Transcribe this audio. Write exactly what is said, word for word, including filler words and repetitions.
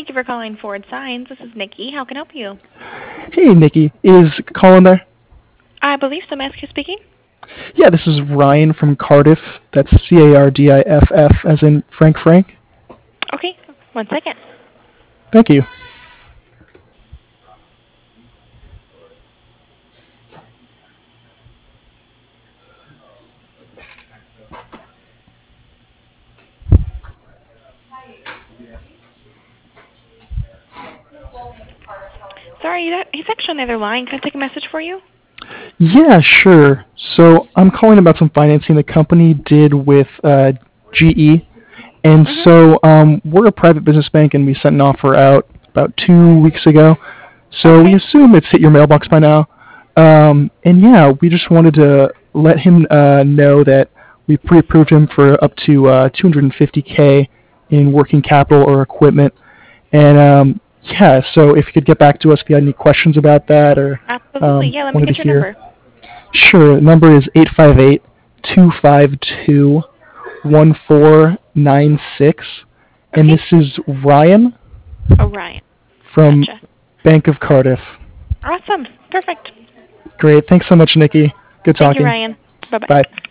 Thank you for calling Ford Signs. This is Nikki. How can I help you? Hey, Nikki. Is Colin there? I believe so. May I ask who's speaking? Yeah, this is Ryan from Cardiff. That's C A R D I F F, as in Frank Frank. Okay, one second. Thank you. Sorry, that, he's actually on the other line. Can I take a message for you? Yeah, sure. So I'm calling about some financing the company did with uh, G E. And Mm-hmm. so um, we're a private business bank, and we sent an offer out about two weeks ago. So we Okay. assume it's hit your mailbox by now. Um, and yeah, we just wanted to let him uh, know that we pre-approved him for up to uh, two hundred fifty k in working capital or equipment. And um, yeah, so if you could get back to us if you had any questions about that or Absolutely. um, Yeah, let me wanted to get your hear. number. Sure, the number is eight five eight, two five two, one four nine six, and Okay. this is Ryan Oh, Ryan. from Gotcha. Bank of Cardiff. Awesome. Perfect. Great. Thanks so much, Nikki. Good Thank you, talking. Ryan. Bye-bye. Bye.